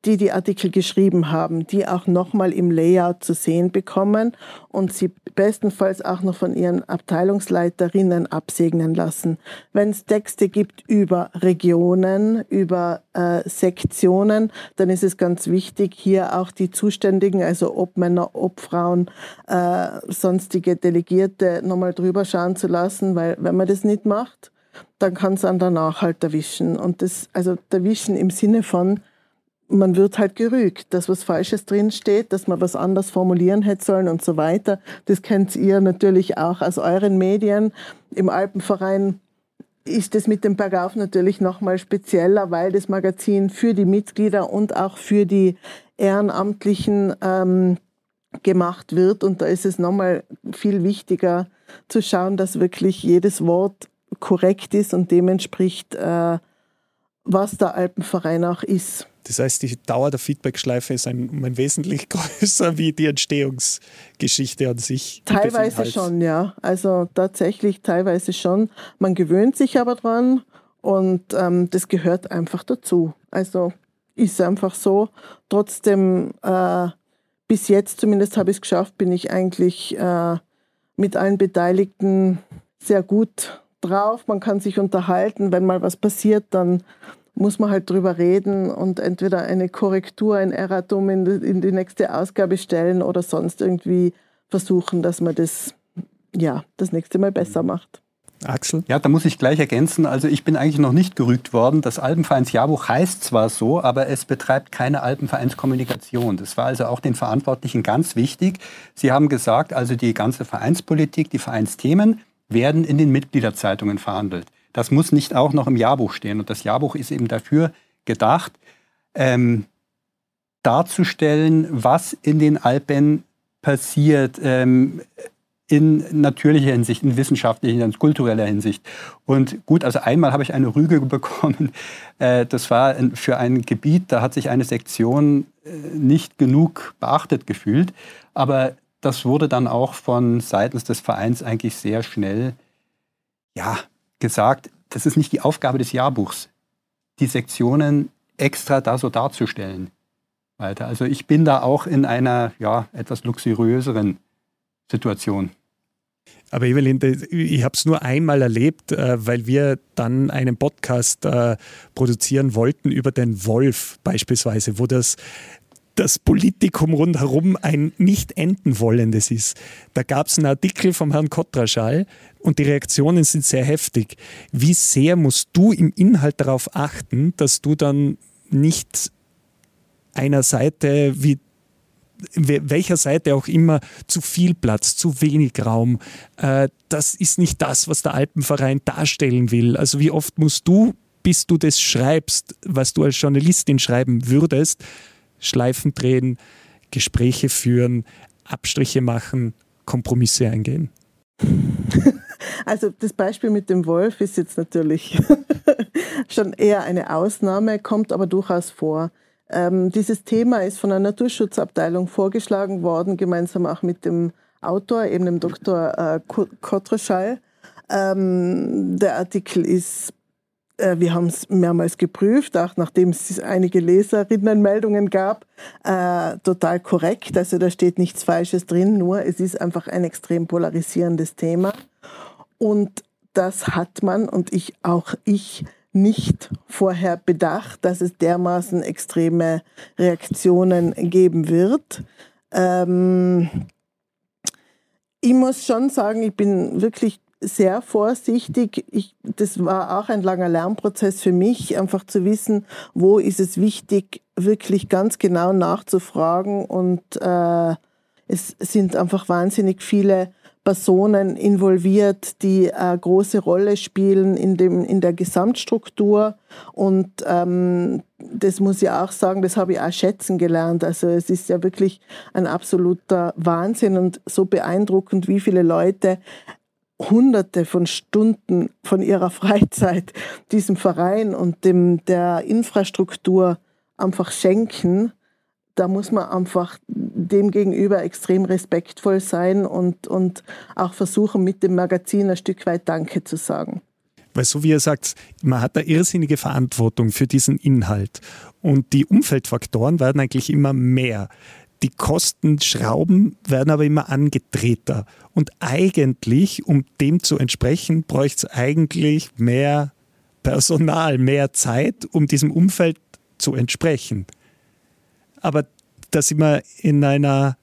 die Artikel geschrieben haben, die auch nochmal im Layout zu sehen bekommen und sie bestenfalls auch noch von ihren Abteilungsleiterinnen absegnen lassen. Wenn es Texte gibt über Regionen, über Sektionen, dann ist es ganz wichtig, hier auch die Zuständigen, also ob Männer, ob Frauen, sonstige Delegierte nochmal drüber schauen zu lassen, weil wenn man das nicht macht, dann kann es einen danach halt erwischen. Und das, also erwischen im Sinne von, man wird halt gerügt, dass was Falsches drinsteht, dass man was anders formulieren hätte sollen und so weiter. Das kennt ihr natürlich auch aus euren Medien. Im Alpenverein ist das mit dem Bergauf natürlich nochmal spezieller, weil das Magazin für die Mitglieder und auch für die Ehrenamtlichen gemacht wird. Und da ist es nochmal viel wichtiger zu schauen, dass wirklich jedes Wort korrekt ist und dem entspricht, was der Alpenverein auch ist. Das heißt, die Dauer der Feedbackschleife ist ein wesentlich größer wie die Entstehungsgeschichte an sich. Teilweise schon, ja. Also tatsächlich teilweise schon. Man gewöhnt sich aber dran und das gehört einfach dazu. Also ist einfach so. Trotzdem, bis jetzt zumindest habe ich es geschafft, bin ich eigentlich mit allen Beteiligten sehr gut drauf. Man kann sich unterhalten. Wenn mal was passiert, dann muss man halt drüber reden und entweder eine Korrektur, ein Erratum in die nächste Ausgabe stellen oder sonst irgendwie versuchen, dass man das nächste Mal besser macht. Axel? Ja, da muss ich gleich ergänzen. Also ich bin eigentlich noch nicht gerügt worden. Das Alpenvereinsjahrbuch heißt zwar so, aber es betreibt keine Alpenvereinskommunikation. Das war also auch den Verantwortlichen ganz wichtig. Sie haben gesagt, also die ganze Vereinspolitik, die Vereinsthemen werden in den Mitgliederzeitungen verhandelt. Das muss nicht auch noch im Jahrbuch stehen. Und das Jahrbuch ist eben dafür gedacht, darzustellen, was in den Alpen passiert, in natürlicher Hinsicht, in wissenschaftlicher, in kultureller Hinsicht. Und gut, also einmal habe ich eine Rüge bekommen. Das war für ein Gebiet, da hat sich eine Sektion nicht genug beachtet gefühlt. Aber das wurde dann auch von seitens des Vereins eigentlich sehr schnell gesagt, das ist nicht die Aufgabe des Jahrbuchs, die Sektionen extra da so darzustellen. Weiter. Also ich bin da auch in einer etwas luxuriöseren Situation. Aber Evelyn, ich habe es nur einmal erlebt, weil wir dann einen Podcast produzieren wollten über den Wolf beispielsweise, wo das Politikum rundherum ein nicht enden wollendes ist. Da gab es einen Artikel vom Herrn Kotraschall und die Reaktionen sind sehr heftig. Wie sehr musst du im Inhalt darauf achten, dass du dann nicht einer Seite, welcher Seite auch immer, zu viel Platz, zu wenig Raum, das ist nicht das, was der Alpenverein darstellen will. Also wie oft musst du, bis du das schreibst, was du als Journalistin schreiben würdest, Schleifen drehen, Gespräche führen, Abstriche machen, Kompromisse eingehen? Also das Beispiel mit dem Wolf ist jetzt natürlich schon eher eine Ausnahme, kommt aber durchaus vor. Dieses Thema ist von der Naturschutzabteilung vorgeschlagen worden, gemeinsam auch mit dem Autor, eben dem Dr. Kotraschall. Der Artikel ist, wir haben es mehrmals geprüft, auch nachdem es einige Leserinnenmeldungen gab, total korrekt. Also da steht nichts Falsches drin, nur es ist einfach ein extrem polarisierendes Thema. Und das hat man, und ich nicht vorher bedacht, dass es dermaßen extreme Reaktionen geben wird. Ich muss schon sagen, ich bin wirklich sehr vorsichtig. Das war auch ein langer Lernprozess für mich, einfach zu wissen, wo ist es wichtig, wirklich ganz genau nachzufragen. Und es sind einfach wahnsinnig viele Personen involviert, die eine große Rolle spielen in der Gesamtstruktur. Und das muss ich auch sagen, das habe ich auch schätzen gelernt. Also es ist ja wirklich ein absoluter Wahnsinn und so beeindruckend, wie viele Leute Hunderte von Stunden von ihrer Freizeit diesem Verein und der Infrastruktur einfach schenken. Da muss man einfach dem gegenüber extrem respektvoll sein und auch versuchen, mit dem Magazin ein Stück weit Danke zu sagen. Weil so wie ihr sagt, man hat eine irrsinnige Verantwortung für diesen Inhalt und die Umfeldfaktoren werden eigentlich immer mehr. Die Kostenschrauben werden aber immer angedrehter und eigentlich, um dem zu entsprechen, bräuchte es eigentlich mehr Personal, mehr Zeit, um diesem Umfeld zu entsprechen. Aber da sind wir in einer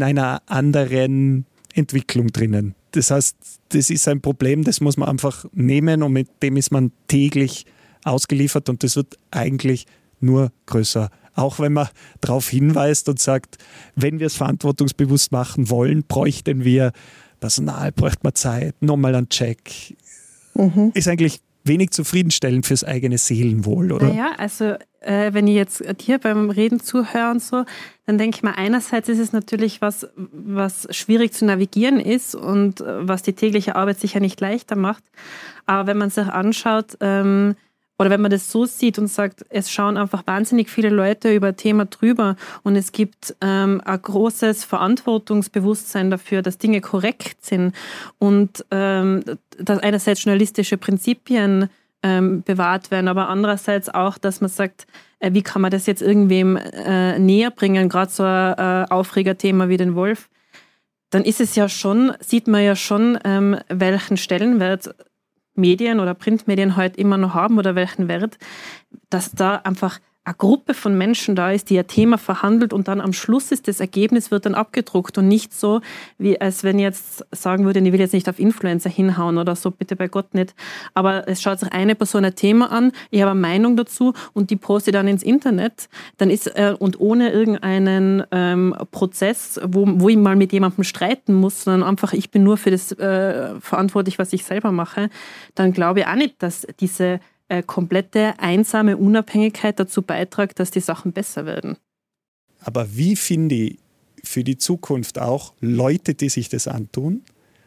anderen Entwicklung drinnen. Das heißt, das ist ein Problem, das muss man einfach nehmen und mit dem ist man täglich ausgeliefert und das wird eigentlich nur größer. Auch wenn man darauf hinweist und sagt, wenn wir es verantwortungsbewusst machen wollen, bräuchten wir Personal, bräuchte man Zeit, nochmal einen Check. Ist eigentlich wenig zufriedenstellend fürs eigene Seelenwohl, oder? Naja, also wenn ich jetzt dir beim Reden zuhöre und so, dann denke ich mir, einerseits ist es natürlich was schwierig zu navigieren ist und was die tägliche Arbeit sicher nicht leichter macht. Aber wenn man sich anschaut, oder wenn man das so sieht und sagt, es schauen einfach wahnsinnig viele Leute über ein Thema drüber und es gibt ein großes Verantwortungsbewusstsein dafür, dass Dinge korrekt sind und dass einerseits journalistische Prinzipien bewahrt werden, aber andererseits auch, dass man sagt, wie kann man das jetzt irgendwem näher bringen, gerade so ein Aufregerthema wie den Wolf, dann ist es ja schon, sieht man ja schon, welchen Stellenwert Medien oder Printmedien heute immer noch haben oder welchen Wert, dass da einfach eine Gruppe von Menschen da ist, die ein Thema verhandelt und dann am Schluss ist das Ergebnis, wird dann abgedruckt und nicht so, wie als wenn ich jetzt sagen würde, ich will jetzt nicht auf Influencer hinhauen oder so, bitte bei Gott nicht. Aber es schaut sich eine Person ein Thema an, ich habe eine Meinung dazu und die poste dann ins Internet, dann ist und ohne irgendeinen Prozess, wo ich mal mit jemandem streiten muss, sondern einfach, ich bin nur für das verantwortlich, was ich selber mache, dann glaube ich auch nicht, dass diese komplette einsame Unabhängigkeit dazu beiträgt, dass die Sachen besser werden. Aber wie finde ich für die Zukunft auch Leute, die sich das antun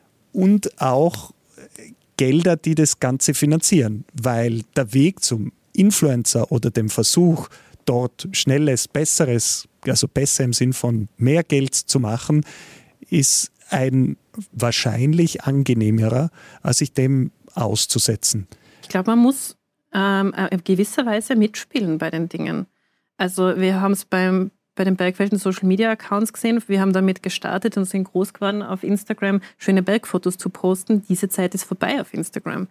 und auch Gelder, die das Ganze finanzieren? Weil der Weg zum Influencer oder dem Versuch, dort schnelles, besseres, also besser im Sinn von mehr Geld zu machen, ist ein wahrscheinlich angenehmerer, als sich dem auszusetzen. Ich glaube, man muss in gewisser Weise mitspielen bei den Dingen. Also wir haben es bei den Bergwelten Social Media Accounts gesehen. Wir haben damit gestartet und sind groß geworden, auf Instagram schöne Bergfotos zu posten. Diese Zeit ist vorbei auf Instagram.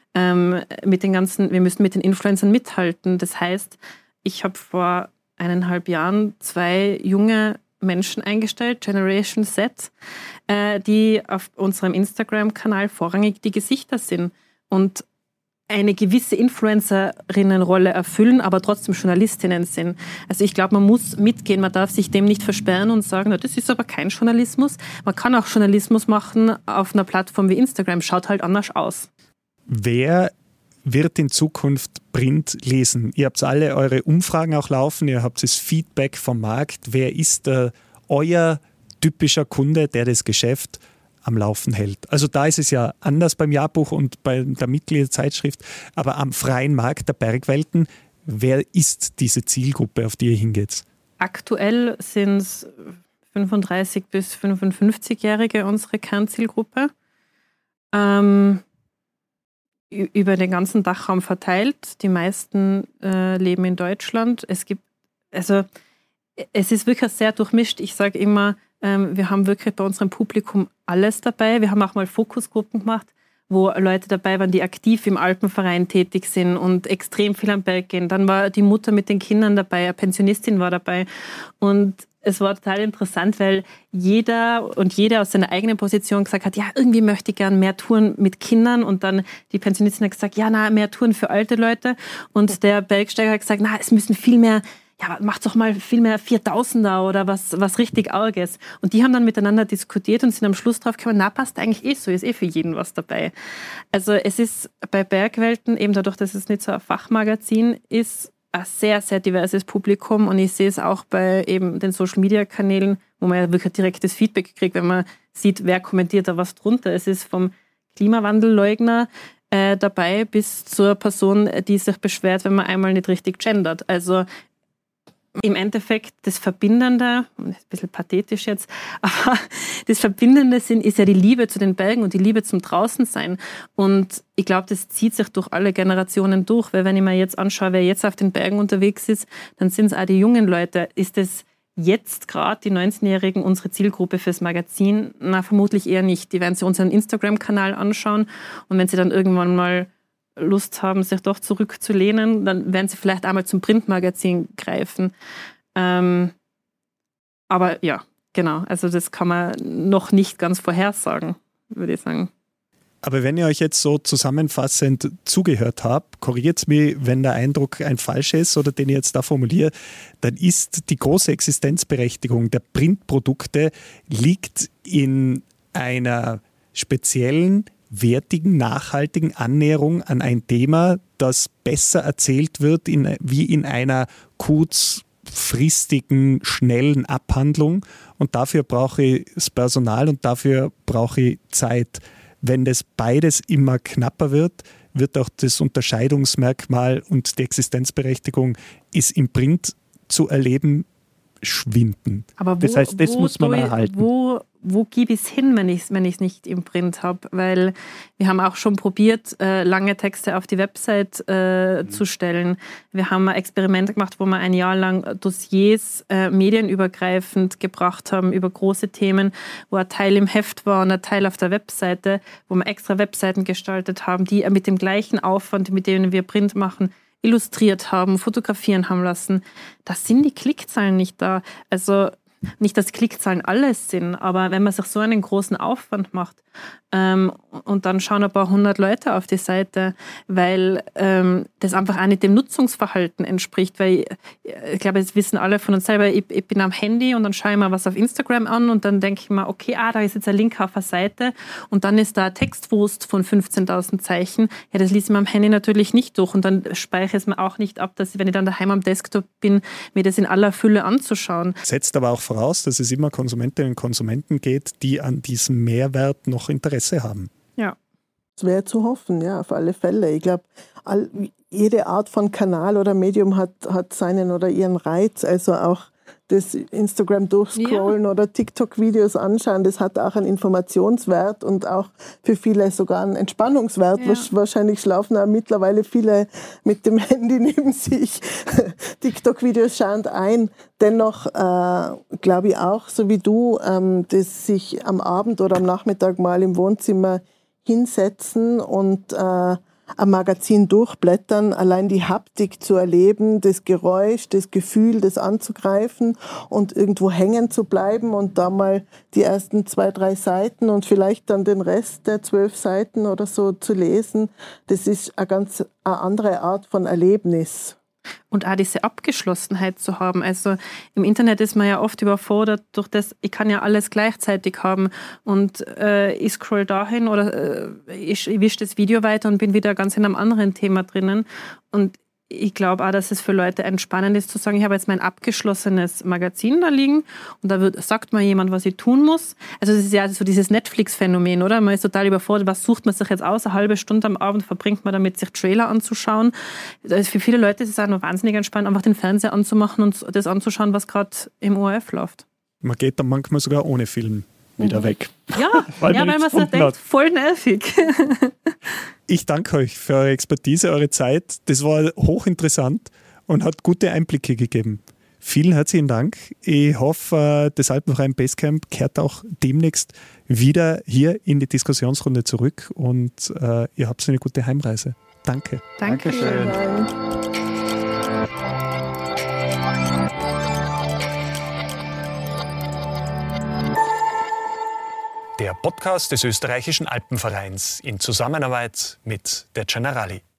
Wir müssen mit den Influencern mithalten. Das heißt, ich habe vor 1,5 Jahren 2 junge Menschen eingestellt, Generation Z, die auf unserem Instagram-Kanal vorrangig die Gesichter sind und eine gewisse Influencerinnenrolle erfüllen, aber trotzdem Journalistinnen sind. Also ich glaube, man muss mitgehen, man darf sich dem nicht versperren und sagen, na, das ist aber kein Journalismus. Man kann auch Journalismus machen auf einer Plattform wie Instagram, schaut halt anders aus. Wer wird in Zukunft Print lesen? Ihr habt alle eure Umfragen auch laufen, ihr habt das Feedback vom Markt. Wer ist euer typischer Kunde, der das Geschäft am Laufen hält? Also da ist es ja anders beim Jahrbuch und bei der Mitgliederzeitschrift, aber am freien Markt der Bergwelten, wer ist diese Zielgruppe, auf die ihr hingeht? Aktuell sind es 35- bis 55-Jährige unsere Kernzielgruppe. Über den ganzen Dachraum verteilt. Die meisten leben in Deutschland. Es ist wirklich sehr durchmischt. Ich sage immer, wir haben wirklich bei unserem Publikum alles dabei. Wir haben auch mal Fokusgruppen gemacht, wo Leute dabei waren, die aktiv im Alpenverein tätig sind und extrem viel am Berg gehen. Dann war die Mutter mit den Kindern dabei, eine Pensionistin war dabei. Und es war total interessant, weil jeder aus seiner eigenen Position gesagt hat, ja, irgendwie möchte ich gern mehr Touren mit Kindern. Und dann die Pensionistin hat gesagt, ja, mehr Touren für alte Leute. Und der Bergsteiger hat gesagt, es müssen viel mehr, ja, macht doch mal viel mehr 4000er oder was richtig Arges. Und die haben dann miteinander diskutiert und sind am Schluss drauf gekommen, passt eigentlich so, ist für jeden was dabei. Also es ist bei Bergwelten, eben dadurch, dass es nicht so ein Fachmagazin ist, ein sehr, sehr diverses Publikum und ich sehe es auch bei eben den Social-Media-Kanälen, wo man ja wirklich direktes Feedback kriegt, wenn man sieht, wer kommentiert da was drunter. Es ist vom Klimawandelleugner dabei bis zur Person, die sich beschwert, wenn man einmal nicht richtig gendert. Also im Endeffekt das Verbindende, ein bisschen pathetisch jetzt, aber das Verbindende ist ja die Liebe zu den Bergen und die Liebe zum Draußensein. Und ich glaube, das zieht sich durch alle Generationen durch, weil wenn ich mir jetzt anschaue, wer jetzt auf den Bergen unterwegs ist, dann sind es auch die jungen Leute. Ist es jetzt gerade die 19-Jährigen unsere Zielgruppe fürs Magazin? Na, vermutlich eher nicht. Die werden sich unseren Instagram-Kanal anschauen und wenn sie dann irgendwann mal Lust haben, sich doch zurückzulehnen, dann werden sie vielleicht einmal zum Printmagazin greifen. Aber ja, genau. Also das kann man noch nicht ganz vorhersagen, würde ich sagen. Aber wenn ihr euch jetzt so zusammenfassend zugehört habt, korrigiert mich, wenn der Eindruck ein falscher ist oder den ich jetzt da formuliere, dann ist die große Existenzberechtigung der Printprodukte liegt in einer speziellen, wertigen, nachhaltigen Annäherung an ein Thema, das besser erzählt wird wie in einer kurzfristigen, schnellen Abhandlung. Und dafür brauche ich das Personal und dafür brauche ich Zeit. Wenn das beides immer knapper wird, wird auch das Unterscheidungsmerkmal und die Existenzberechtigung ist im Print zu erleben schwinden. Aber das heißt, das muss man erhalten. Wo gebe ich es hin, wenn ich es nicht im Print habe? Weil wir haben auch schon probiert, lange Texte auf die Website zu stellen. Wir haben ein Experiment gemacht, wo wir ein Jahr lang Dossiers medienübergreifend gebracht haben über große Themen, wo ein Teil im Heft war und ein Teil auf der Webseite, wo wir extra Webseiten gestaltet haben, die mit dem gleichen Aufwand, mit dem wir Print machen, illustriert haben, fotografieren haben lassen. Da sind die Klickzahlen nicht da. Also nicht, dass Klickzahlen alles sind, aber wenn man sich so einen großen Aufwand macht und dann schauen ein paar 100 Leute auf die Seite, weil das einfach auch nicht dem Nutzungsverhalten entspricht, weil ich glaube, das wissen alle von uns selber, ich bin am Handy und dann schaue ich mir was auf Instagram an und dann denke ich mir, okay, da ist jetzt ein Link auf der Seite und dann ist da ein Textwust von 15.000 Zeichen. Ja, das liest man am Handy natürlich nicht durch und dann speichere ich es mir auch nicht ab, dass ich, wenn ich dann daheim am Desktop bin, mir das in aller Fülle anzuschauen. Setzt aber auch voraus, dass es immer Konsumentinnen und Konsumenten geht, die an diesem Mehrwert noch Interesse haben. Ja. Das wäre zu hoffen, ja, auf alle Fälle. Ich glaube, jede Art von Kanal oder Medium hat seinen oder ihren Reiz. Also auch das Instagram durchscrollen oder TikTok-Videos anschauen, das hat auch einen Informationswert und auch für viele sogar einen Entspannungswert. Ja. Wahrscheinlich schlafen auch mittlerweile viele mit dem Handy neben sich TikTok-Videos schauend ein. Dennoch glaube ich auch, so wie du, das sich am Abend oder am Nachmittag mal im Wohnzimmer hinsetzen und am Magazin durchblättern, allein die Haptik zu erleben, das Geräusch, das Gefühl, das anzugreifen und irgendwo hängen zu bleiben und da mal die ersten 2, 3 Seiten und vielleicht dann den Rest der 12 Seiten oder so zu lesen, das ist eine andere Art von Erlebnis. Und auch diese Abgeschlossenheit zu haben. Also im Internet ist man ja oft überfordert durch das, ich kann ja alles gleichzeitig haben und ich scroll dahin oder ich wische das Video weiter und bin wieder ganz in einem anderen Thema drinnen. Und ich glaube auch, dass es für Leute entspannend ist zu sagen, ich habe jetzt mein abgeschlossenes Magazin da liegen und da sagt mir jemand, was ich tun muss. Also das ist ja so dieses Netflix-Phänomen, oder? Man ist total überfordert, was sucht man sich jetzt aus? Eine halbe Stunde am Abend verbringt man damit, sich Trailer anzuschauen. Für viele Leute ist es auch noch wahnsinnig entspannt, einfach den Fernseher anzumachen und das anzuschauen, was gerade im ORF läuft. Man geht dann manchmal sogar ohne Film wieder weg. Ja, weil man sich denkt, voll nervig. Ich danke euch für eure Expertise, eure Zeit. Das war hochinteressant und hat gute Einblicke gegeben. Vielen herzlichen Dank. Ich hoffe, das Alpenverein Basecamp kehrt auch demnächst wieder hier in die Diskussionsrunde zurück und ihr habt eine gute Heimreise. Danke. Dankeschön. Der Podcast des österreichischen Alpenvereins in Zusammenarbeit mit der Generali.